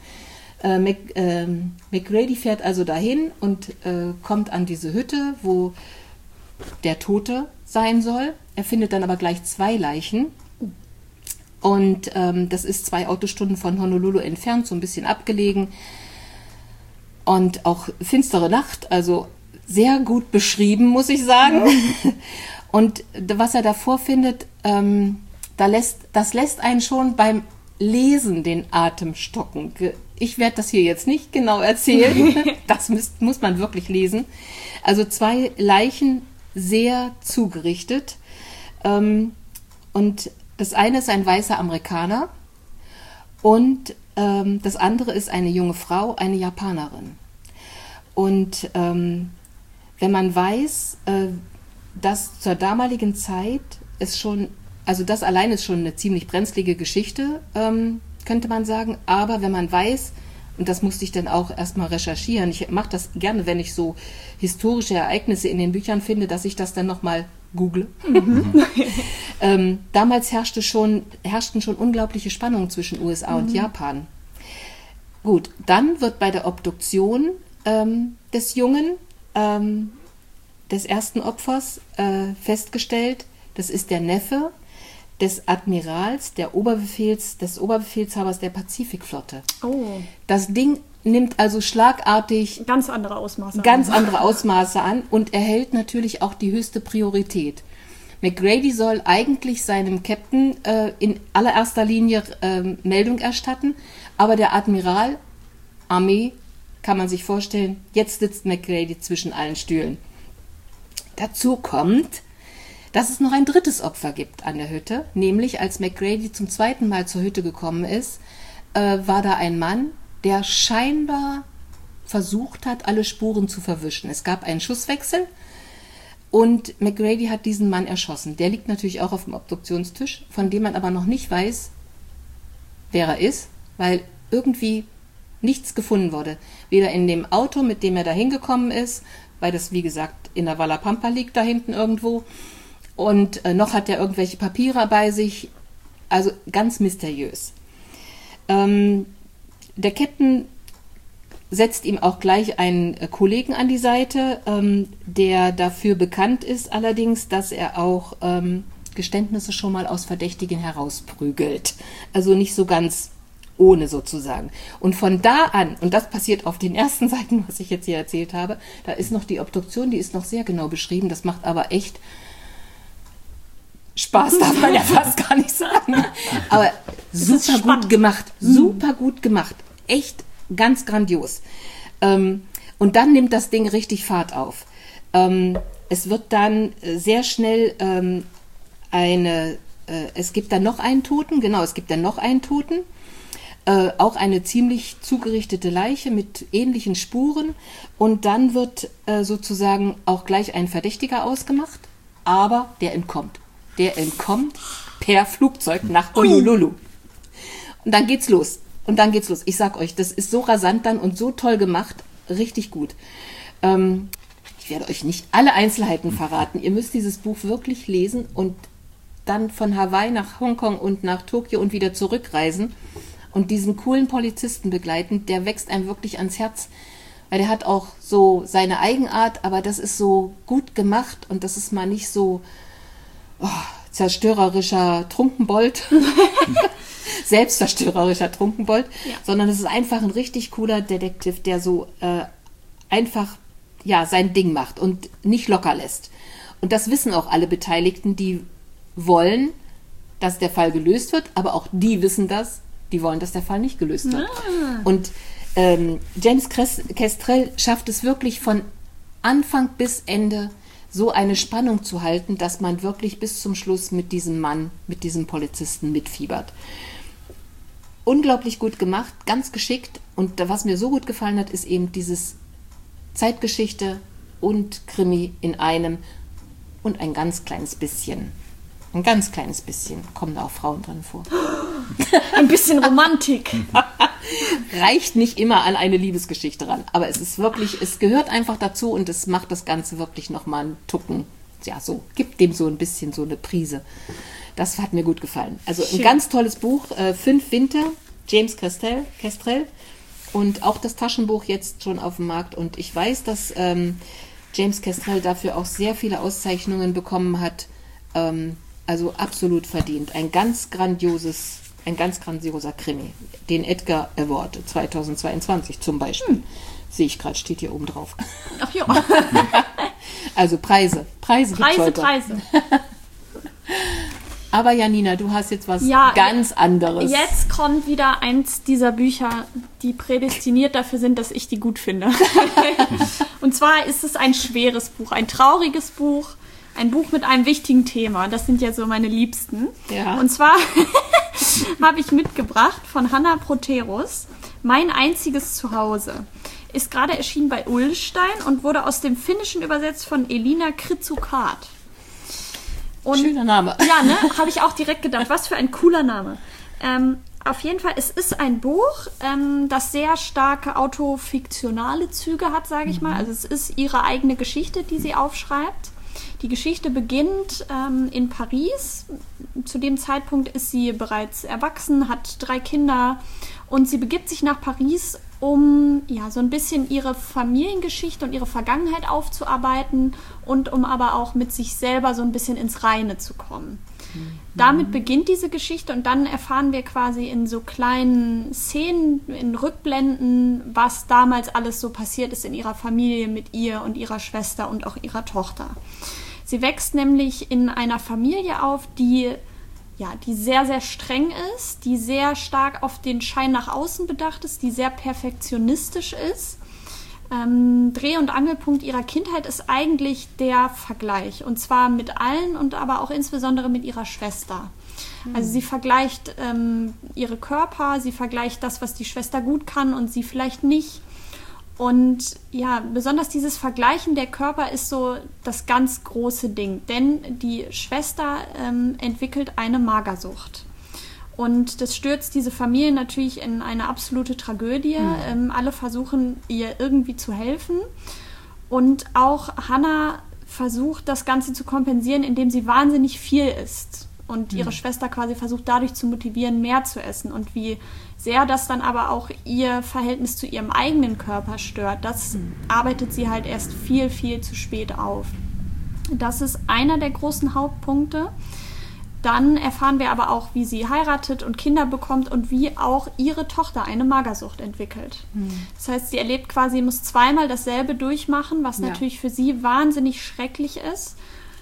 McGrady fährt also dahin und kommt an diese Hütte, wo der Tote sein soll. Er findet dann aber gleich 2 Leichen. Und das ist 2 Autostunden von Honolulu entfernt, so ein bisschen abgelegen. Und auch finstere Nacht, also sehr gut beschrieben, muss ich sagen. Und was er da vorfindet, das lässt einen schon beim Lesen den Atem stocken. Ich werde das hier jetzt nicht genau erzählen. Das muss man wirklich lesen. Also 2 Leichen, sehr zugerichtet. Und das eine ist ein weißer Amerikaner und das andere ist eine junge Frau, eine Japanerin. Und wenn man weiß, dass zur damaligen Zeit das allein ist schon eine ziemlich brenzlige Geschichte, könnte man sagen, aber wenn man weiß, und das musste ich dann auch erstmal recherchieren, ich mache das gerne, wenn ich so historische Ereignisse in den Büchern finde, dass ich das dann nochmal google. Damals herrschten schon unglaubliche Spannungen zwischen USA und Japan. Gut, dann wird bei der Obduktion des Jungen, des ersten Opfers, festgestellt, das ist der Neffe des Admirals, des Oberbefehlshabers der Pazifikflotte. Oh. Das Ding nimmt also schlagartig ganz andere Ausmaße an und erhält natürlich auch die höchste Priorität. McGrady soll eigentlich seinem Captain in allererster Linie Meldung erstatten, aber der Admiral, Armee, kann man sich vorstellen, jetzt sitzt McGrady zwischen allen Stühlen. Dazu kommt, dass es noch ein drittes Opfer gibt an der Hütte, nämlich als McGrady zum 2. Mal zur Hütte gekommen ist, war da ein Mann, der scheinbar versucht hat, alle Spuren zu verwischen. Es gab einen Schusswechsel und McGrady hat diesen Mann erschossen. Der liegt natürlich auch auf dem Obduktionstisch, von dem man aber noch nicht weiß, wer er ist, weil irgendwie nichts gefunden wurde. Weder in dem Auto, mit dem er da hingekommen ist, weil das, wie gesagt, in der Walla Pampa liegt da hinten irgendwo, und noch hat er irgendwelche Papiere bei sich, also ganz mysteriös. Der Captain setzt ihm auch gleich einen Kollegen an die Seite, der dafür bekannt ist allerdings, dass er auch Geständnisse schon mal aus Verdächtigen herausprügelt. Also nicht so ganz ohne sozusagen. Und von da an, und das passiert auf den ersten Seiten, was ich jetzt hier erzählt habe, da ist noch die Obduktion, die ist noch sehr genau beschrieben, das macht aber echt Spaß, darf man ja fast gar nicht sagen. Aber super gut gemacht. Echt ganz grandios. Und dann nimmt das Ding richtig Fahrt auf. Es wird dann sehr schnell es gibt dann noch einen Toten, auch eine ziemlich zugerichtete Leiche mit ähnlichen Spuren. Und dann wird sozusagen auch gleich ein Verdächtiger ausgemacht, aber der entkommt. Der entkommt per Flugzeug nach Honolulu. Und dann geht's los. Ich sag euch, das ist so rasant dann und so toll gemacht. Richtig gut. Ich werde euch nicht alle Einzelheiten verraten. Ihr müsst dieses Buch wirklich lesen und dann von Hawaii nach Hongkong und nach Tokio und wieder zurückreisen und diesen coolen Polizisten begleiten. Der wächst einem wirklich ans Herz, Weil der hat auch so seine Eigenart, aber das ist so gut gemacht und das ist mal nicht so zerstörerischer Trunkenbold, selbstzerstörerischer Trunkenbold, sondern es ist einfach ein richtig cooler Detektiv, der so einfach sein Ding macht und nicht locker lässt. Und das wissen auch alle Beteiligten, die wollen, dass der Fall gelöst wird, aber auch die wissen das, die wollen, dass der Fall nicht gelöst wird. Und James Kestrel schafft es wirklich von Anfang bis Ende so eine Spannung zu halten, dass man wirklich bis zum Schluss mit diesem Mann, mit diesem Polizisten mitfiebert. Unglaublich gut gemacht, ganz geschickt. Und was mir so gut gefallen hat, ist eben dieses Zeitgeschichte und Krimi in einem und ein ganz kleines bisschen kommen da auch Frauen drin vor. Ein bisschen Romantik. Reicht nicht immer an eine Liebesgeschichte ran, aber es ist wirklich, es gehört einfach dazu und es macht das Ganze wirklich nochmal einen Tucken, gibt dem so ein bisschen so eine Prise. Das hat mir gut gefallen. Also ein ganz tolles Buch, 5 Winter, James Kestrel und auch das Taschenbuch jetzt schon auf dem Markt und ich weiß, dass James Kestrel dafür auch sehr viele Auszeichnungen bekommen hat, also absolut verdient. Ein ganz grandioser Krimi. Den Edgar Award 2022 zum Beispiel. Sehe ich gerade, steht hier oben drauf. Ach ja. Also Preise gibt's heute. Preise. Aber Janina, du hast jetzt was ganz anderes. Jetzt kommt wieder eins dieser Bücher, die prädestiniert dafür sind, dass ich die gut finde. Und zwar ist es ein schweres Buch, ein trauriges Buch, ein Buch mit einem wichtigen Thema. Das sind ja so meine Liebsten. Ja. Und zwar habe ich mitgebracht von Hanna Proterus, Mein einziges Zuhause. Ist gerade erschienen bei Ullstein und wurde aus dem Finnischen übersetzt von Elina Kritsukat. Schöner Name. Ja, ne? Habe ich auch direkt gedacht. Was für ein cooler Name. Auf jeden Fall, es ist ein Buch, das sehr starke autofiktionale Züge hat, sage ich mal. Also es ist ihre eigene Geschichte, die sie aufschreibt. Die Geschichte beginnt in Paris. Zu dem Zeitpunkt ist sie bereits erwachsen, hat 3 Kinder und sie begibt sich nach Paris, um so ein bisschen ihre Familiengeschichte und ihre Vergangenheit aufzuarbeiten und um aber auch mit sich selber so ein bisschen ins Reine zu kommen. Damit beginnt diese Geschichte und dann erfahren wir quasi in so kleinen Szenen, in Rückblenden, was damals alles so passiert ist in ihrer Familie mit ihr und ihrer Schwester und auch ihrer Tochter. Sie wächst nämlich in einer Familie auf, die sehr, sehr streng ist, die sehr stark auf den Schein nach außen bedacht ist, die sehr perfektionistisch ist. Dreh- und Angelpunkt ihrer Kindheit ist eigentlich der Vergleich. Und zwar mit allen und aber auch insbesondere mit ihrer Schwester. Also sie vergleicht ihre Körper, sie vergleicht das, was die Schwester gut kann und sie vielleicht nicht. Und besonders dieses Vergleichen der Körper ist so das ganz große Ding. Denn die Schwester entwickelt eine Magersucht. Und das stürzt diese Familie natürlich in eine absolute Tragödie. Alle versuchen, ihr irgendwie zu helfen. Und auch Hannah versucht, das Ganze zu kompensieren, indem sie wahnsinnig viel isst. Und ihre Schwester quasi versucht, dadurch zu motivieren, mehr zu essen. Und wie sehr das dann aber auch ihr Verhältnis zu ihrem eigenen Körper stört, das arbeitet sie halt erst viel, viel zu spät auf. Das ist einer der großen Hauptpunkte. Dann erfahren wir aber auch, wie sie heiratet und Kinder bekommt und wie auch ihre Tochter eine Magersucht entwickelt. Das heißt, sie erlebt quasi, muss zweimal dasselbe durchmachen, was natürlich für sie wahnsinnig schrecklich ist.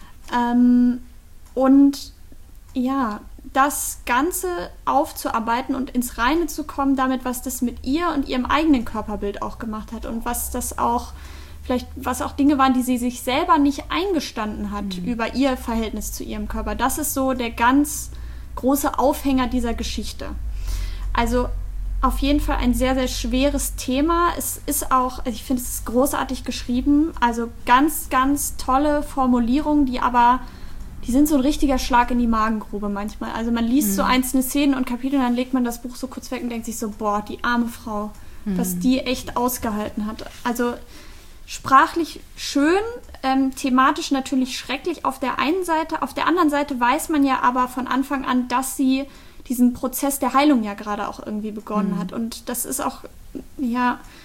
Und das Ganze aufzuarbeiten und ins Reine zu kommen, damit, was das mit ihr und ihrem eigenen Körperbild auch gemacht hat und was das auch was auch Dinge waren, die sie sich selber nicht eingestanden hat über ihr Verhältnis zu ihrem Körper. Das ist so der ganz große Aufhänger dieser Geschichte. Also auf jeden Fall ein sehr, sehr schweres Thema. Es ist auch, ich finde, es ist großartig geschrieben. Also ganz, ganz tolle Formulierungen, die sind so ein richtiger Schlag in die Magengrube manchmal. Also man liest so einzelne Szenen und Kapitel und dann legt man das Buch so kurz weg und denkt sich so, boah, die arme Frau, was die echt ausgehalten hat. Also sprachlich schön, thematisch natürlich schrecklich auf der einen Seite. Auf der anderen Seite weiß man ja aber von Anfang an, dass sie diesen Prozess der Heilung ja gerade auch irgendwie begonnen hat. Und das ist auch,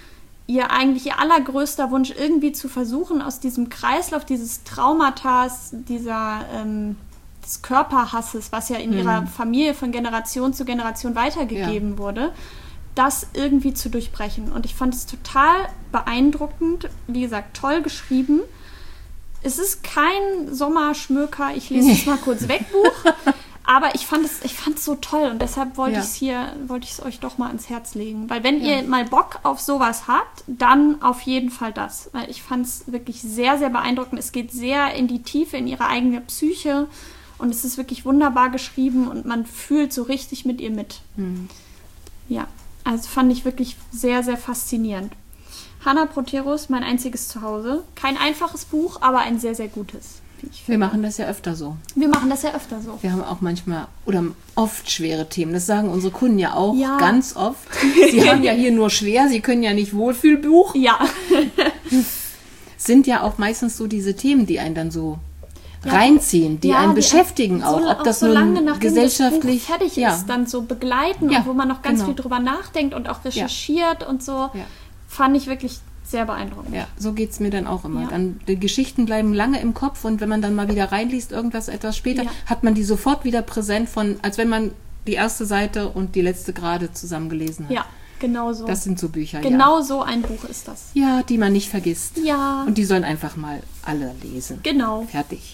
ihr allergrößter Wunsch irgendwie zu versuchen, aus diesem Kreislauf dieses Traumatas, des Körperhasses, was ja in ihrer Familie von Generation zu Generation weitergegeben wurde, das irgendwie zu durchbrechen. Und ich fand es total beeindruckend, wie gesagt, toll geschrieben. Es ist kein Sommerschmöker, ich lese es mal kurz weg Buch, aber ich fand es so toll und deshalb wollte ich es euch doch mal ans Herz legen. Weil wenn ihr mal Bock auf sowas habt, dann auf jeden Fall das. Weil ich fand es wirklich sehr, sehr beeindruckend. Es geht sehr in die Tiefe, in ihre eigene Psyche und es ist wirklich wunderbar geschrieben und man fühlt so richtig mit ihr mit. Ja, also fand ich wirklich sehr, sehr faszinierend. Hannah Proteros, mein einziges Zuhause. Kein einfaches Buch, aber ein sehr, sehr gutes. Wir machen das ja öfter so. Wir haben auch manchmal oder oft schwere Themen. Das sagen unsere Kunden ja auch ganz oft. Sie haben ja hier nur schwer, sie können ja nicht Wohlfühlbuch. Ja. Sind ja auch meistens so diese Themen, die einen dann so reinziehen, die einen beschäftigen auch. Ob das so nun lange, gesellschaftlich das Buch fertig ist, dann so begleiten und wo man noch ganz viel drüber nachdenkt und auch recherchiert und so. Ja. Fand ich wirklich sehr beeindruckend. Ja, so geht es mir dann auch immer. Dann, die Geschichten bleiben lange im Kopf und wenn man dann mal wieder reinliest, etwas später, hat man die sofort wieder präsent, als wenn man die erste Seite und die letzte gerade zusammen gelesen hat. Ja, genau so. Das sind so Bücher, Genau so ein Buch ist das. Ja, die man nicht vergisst. Ja. Und die sollen einfach mal alle lesen. Genau. Fertig.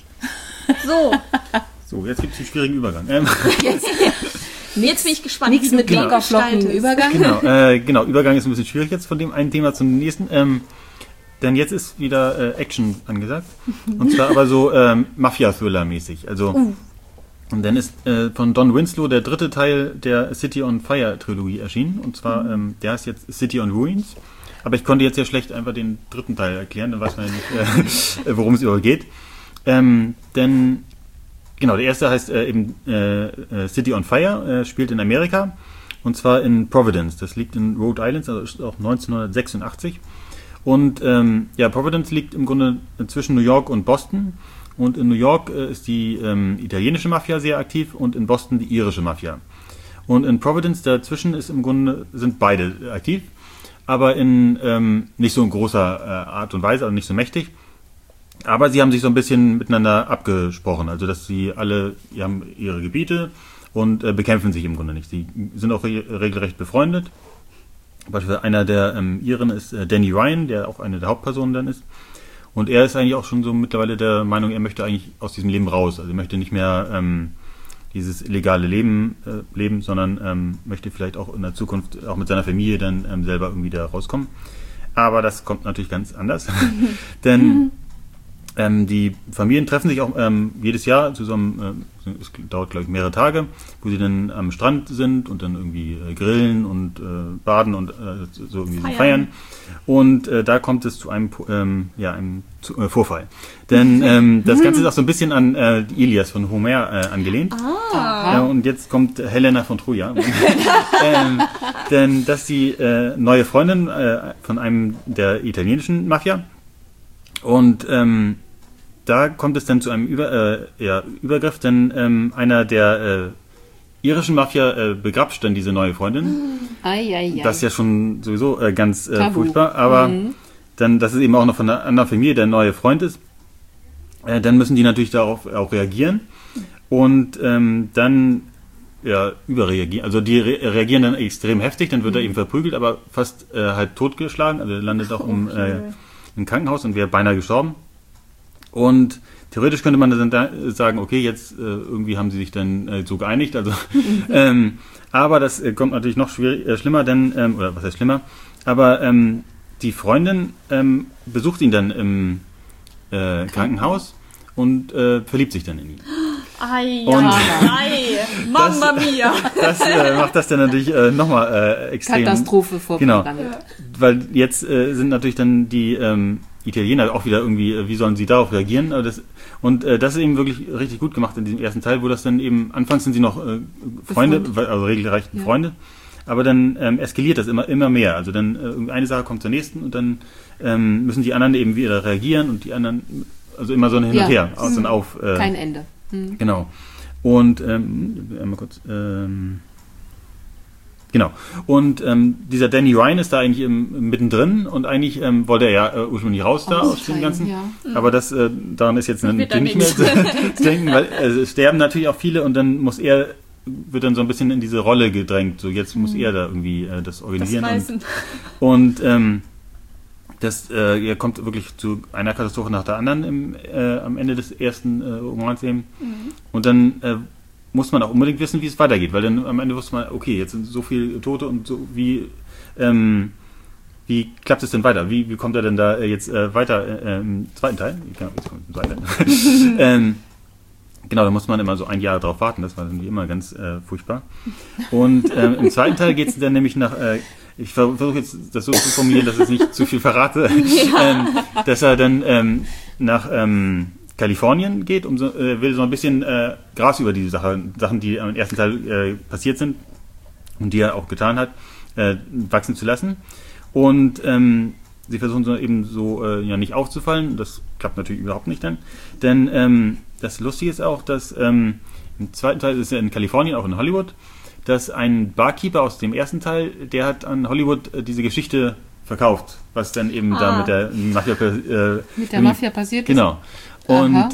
So, jetzt gibt es einen schwierigen Übergang. Jetzt bin ich gespannt. Nichts mit lockerflocken Übergang. Genau, Übergang ist ein bisschen schwierig jetzt von dem einen Thema zum nächsten. Denn jetzt ist wieder Action angesagt. Und zwar aber so Mafia-Thriller-mäßig. Also, und dann ist von Don Winslow der dritte Teil der City on Fire Trilogie erschienen. Und zwar, der heißt jetzt City on Ruins. Aber ich konnte jetzt ja schlecht einfach den dritten Teil erklären, dann weiß man ja nicht, worum es überhaupt geht. Denn genau, der erste heißt eben City on Fire, spielt in Amerika und zwar in Providence. Das liegt in Rhode Island, also ist auch 1986. Und Providence liegt im Grunde zwischen New York und Boston. Und in New York ist die italienische Mafia sehr aktiv und in Boston die irische Mafia. Und in Providence dazwischen ist im Grunde sind beide aktiv, aber in nicht so in großer Art und Weise, also nicht so mächtig. Aber sie haben sich so ein bisschen miteinander abgesprochen, also dass sie haben ihre Gebiete und bekämpfen sich im Grunde nicht. Sie sind auch regelrecht befreundet. Beispielsweise einer der Iren ist Danny Ryan, der auch eine der Hauptpersonen dann ist. Und er ist eigentlich auch schon so mittlerweile der Meinung, er möchte eigentlich aus diesem Leben raus. Also er möchte nicht mehr dieses illegale Leben leben, sondern möchte vielleicht auch in der Zukunft auch mit seiner Familie dann selber irgendwie da rauskommen. Aber das kommt natürlich ganz anders. Denn die Familien treffen sich auch jedes Jahr zusammen, es dauert glaube ich mehrere Tage, wo sie dann am Strand sind und dann irgendwie grillen und baden und so irgendwie feiern. Und da kommt es zu einem Vorfall. Denn das Ganze ist auch so ein bisschen an die Ilias von Homer angelehnt. Und jetzt kommt Helena von Troja. Denn das ist die neue Freundin von einem der italienischen Mafia. Und da kommt es dann zu einem Übergriff, denn einer der irischen Mafia begrapscht dann diese neue Freundin. Das ist ja schon sowieso ganz furchtbar, aber dann, dass es eben auch noch von einer anderen Familie der neue Freund ist, dann müssen die natürlich darauf auch reagieren und dann überreagieren. Also die reagieren dann extrem heftig, dann wird er eben verprügelt, aber fast halb totgeschlagen, also er landet auch im Krankenhaus und wäre beinahe gestorben. Und theoretisch könnte man dann sagen, okay, jetzt irgendwie haben sie sich dann so geeinigt, also aber das kommt natürlich noch schlimmer, denn oder was heißt schlimmer? Aber die Freundin besucht ihn dann im Krankenhaus und verliebt sich dann in ihn. Mamma mia! Das macht das dann natürlich nochmal extrem. Katastrophe vorprogrammiert. Genau, weil jetzt sind natürlich dann die Italiener auch wieder irgendwie, wie sollen sie darauf reagieren? Das ist eben wirklich richtig gut gemacht in diesem ersten Teil, wo das dann eben, anfangs sind sie noch Freunde, also regelrecht Freunde, aber dann eskaliert das immer mehr. Also dann eine Sache kommt zur nächsten und dann müssen die anderen eben wieder reagieren und die anderen, also immer so ein Hin und Her, aus und auf. Kein Ende. Genau. Und einmal kurz. Genau. Und dieser Danny Ryan ist da eigentlich mittendrin und eigentlich wollte er ja ursprünglich raus da aus dem Ganzen. Ja. Aber daran ist jetzt natürlich nicht mehr zu denken, weil es sterben natürlich auch viele und dann wird dann so ein bisschen in diese Rolle gedrängt. So jetzt muss er da irgendwie das organisieren. Er kommt wirklich zu einer Katastrophe nach der anderen am Ende des ersten Romans eben. Und dann muss man auch unbedingt wissen, wie es weitergeht, weil dann am Ende wusste man, okay, jetzt sind so viele Tote und so, wie klappt es denn weiter? Wie kommt er denn da jetzt weiter im zweiten Teil? Genau, jetzt kommt der zweite Teil. Genau, da muss man immer so ein Jahr drauf warten, das war dann wie immer ganz furchtbar. Und im zweiten Teil geht es dann nämlich nach, ich versuche jetzt das so zu formulieren, dass ich nicht zu viel verrate, dass er dann nach Kalifornien geht, will so ein bisschen Gras über diese Sachen, die im ersten Teil passiert sind und die er auch getan hat, wachsen zu lassen. Und sie versuchen so eben so nicht aufzufallen. Das klappt natürlich überhaupt nicht dann. Denn das Lustige ist auch, dass im zweiten Teil ist er in Kalifornien, auch in Hollywood, dass ein Barkeeper aus dem ersten Teil, der hat an Hollywood diese Geschichte verkauft, was dann eben da mit der Mafia passiert ist. Genau. Und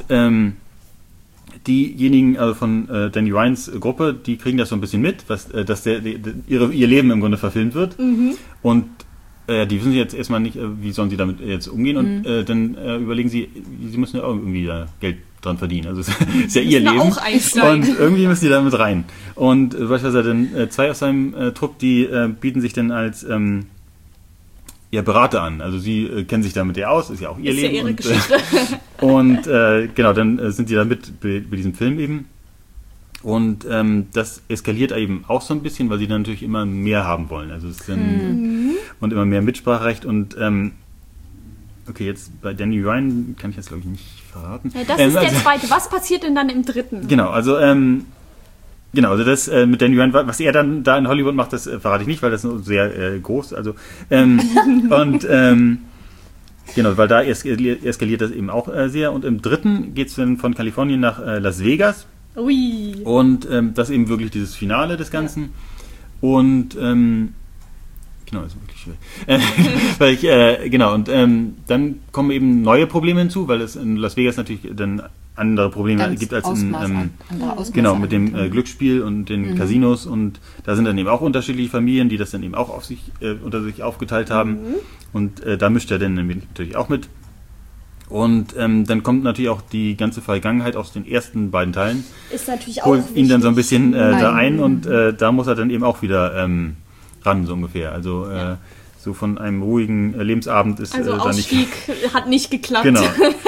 diejenigen also von Danny Ryans Gruppe, die kriegen das so ein bisschen mit, dass ihr Leben im Grunde verfilmt wird. Und die wissen jetzt erstmal nicht, wie sollen sie damit jetzt umgehen. Und dann überlegen sie müssen ja auch irgendwie da Geld dran verdienen. Also es ist ja ihr Leben. Und irgendwie müssen die damit rein. Und beispielsweise dann zwei aus seinem Trupp, die bieten sich dann als Berater an. Also sie kennen sich damit aus, ist ja auch ihr Leben. Ja ihre Geschichte. Und genau, dann sind sie da mit bei diesem Film eben. Und das eskaliert eben auch so ein bisschen, weil sie dann natürlich immer mehr haben wollen. Also es ist dann, und immer mehr Mitspracherecht und okay, jetzt bei Danny Ryan kann ich jetzt glaube ich nicht verraten. Ja, das ist der zweite. Was passiert denn dann im dritten? Genau, also das mit Danny Ryan, was er dann da in Hollywood macht, das verrate ich nicht, weil das ist sehr groß. Also und genau, weil da eskaliert das eben auch sehr. Und im dritten geht es dann von Kalifornien nach Las Vegas. Ui. Und das ist eben wirklich dieses Finale des Ganzen. Ja. Und genau, das ist wirklich schwer. Und dann kommen eben neue Probleme hinzu, weil es in Las Vegas natürlich dann andere Probleme gibt als genau, mit dem Glücksspiel und den Casinos, und da sind dann eben auch unterschiedliche Familien, die das dann eben auch unter sich aufgeteilt haben, und da mischt er dann natürlich auch mit. Und dann kommt natürlich auch die ganze Vergangenheit aus den ersten beiden Teilen. Ist natürlich auch holt ihn dann so ein bisschen da ein, und da muss er dann eben auch wieder ran, so ungefähr. Also so von einem ruhigen Lebensabend ist also da nicht... hat nicht geklappt. Genau.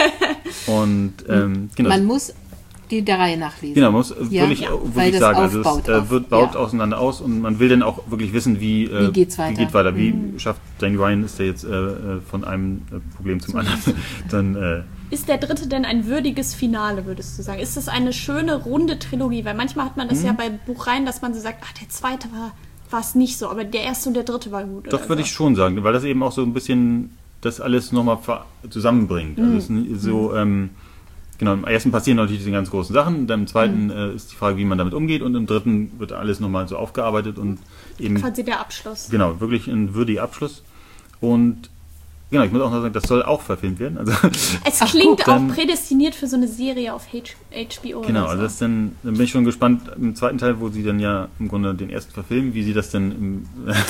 Und genau. Man muss der Reihe nachlesen. Genau, man muss wirklich sagen, also es baut auseinander aus, und man will dann auch wirklich wissen, wie geht's weiter. Wie schafft Danny Ryan, ist der jetzt von einem Problem zum anderen. Dann, ist der dritte denn ein würdiges Finale, würdest du sagen? Ist das eine schöne, runde Trilogie? Weil manchmal hat man das ja bei Buchreihen, dass man so sagt, der zweite war es nicht so, aber der erste und der dritte war gut. Doch, würde ich schon sagen, weil das eben auch so ein bisschen das alles nochmal zusammenbringt. Also es ist so, genau, im ersten passieren natürlich diese ganz großen Sachen, dann im zweiten ist die Frage, wie man damit umgeht, und im dritten wird alles nochmal so aufgearbeitet und eben... Quasi der Abschluss. Genau, wirklich ein würdiger Abschluss. Und genau, ich muss auch noch sagen, das soll auch verfilmt werden. Also, es klingt auch prädestiniert für so eine Serie auf HBO. Genau, also das dann bin ich schon gespannt im zweiten Teil, wo sie dann ja im Grunde den ersten verfilmen, wie sie das dann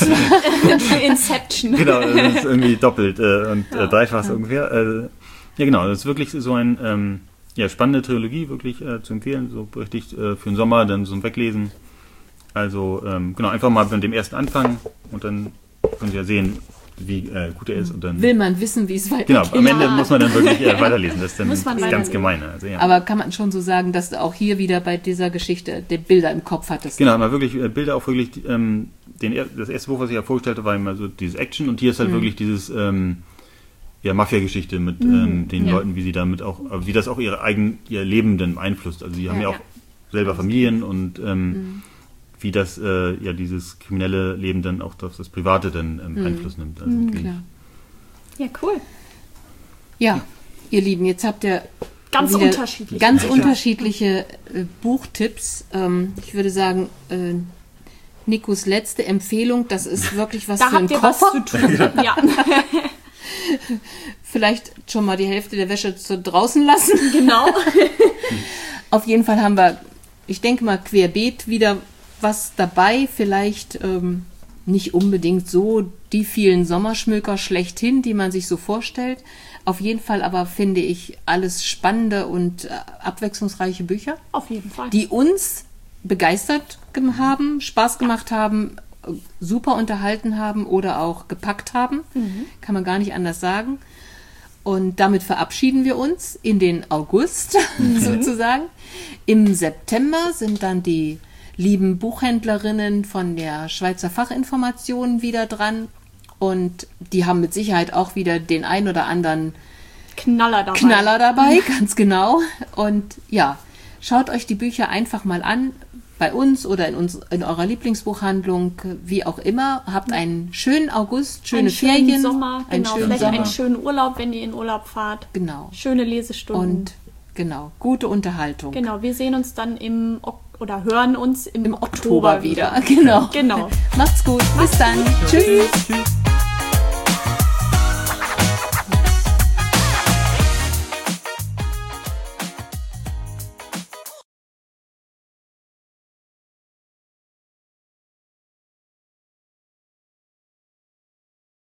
Inception. Genau, das ist irgendwie doppelt und dreifach ungefähr. Ja genau, das ist wirklich so ein spannende Trilogie, wirklich zu empfehlen, so richtig für den Sommer, dann so ein Weglesen. Also genau, einfach mal mit dem ersten anfangen, und dann können Sie ja sehen, wie gut er ist, und dann will man wissen, wie es weitergeht. Genau, am Ende muss man dann wirklich weiterlesen. Das ist dann ganz gemein. Also, ja. Aber kann man schon so sagen, dass du auch hier wieder bei dieser Geschichte die Bilder im Kopf hattest? Genau, mal wirklich Bilder, auch wirklich das erste Buch, was ich ja vorgestellt habe, war immer so dieses Action, und hier ist halt wirklich dieses Mafia-Geschichte mit den Leuten, wie sie damit auch, wie das auch ihr Leben dann beeinflusst. Also sie haben ja auch selber Familien, und wie das dieses kriminelle Leben dann auch auf das Private dann Einfluss nimmt. Also klar. Ja, cool. Ja, ihr Lieben, jetzt habt ihr ganz unterschiedliche Buchtipps. Ich würde sagen, Nikos letzte Empfehlung, das ist wirklich was Da für einen habt ihr Koffer. was zu tun. Ja. Vielleicht schon mal die Hälfte der Wäsche draußen lassen. Genau. Auf jeden Fall haben wir, ich denke mal, querbeet wieder was dabei. Vielleicht nicht unbedingt so die vielen Sommerschmöker schlechthin, die man sich so vorstellt. Auf jeden Fall aber finde ich alles spannende und abwechslungsreiche Bücher, Auf jeden Fall. die uns begeistert haben, Spaß gemacht haben, super unterhalten haben oder auch gepackt haben. Kann man gar nicht anders sagen. Und damit verabschieden wir uns in den August sozusagen. Im September sind dann die lieben Buchhändlerinnen von der Schweizer Fachinformation wieder dran. Und die haben mit Sicherheit auch wieder den ein oder anderen Knaller dabei. Ganz genau. Und ja, schaut euch die Bücher einfach mal an, bei uns oder in eurer Lieblingsbuchhandlung, wie auch immer. Habt einen schönen August, schöne Ferien. Schönen Sommer, genau. Vielleicht Sommer. einen schönen Urlaub, wenn ihr in Urlaub fahrt. Genau. Schöne Lesestunden. Und genau, gute Unterhaltung. Genau, wir sehen uns dann hören uns im Oktober wieder. Genau. Genau. Macht's gut. Bis dann. Tschüss. Tschüss.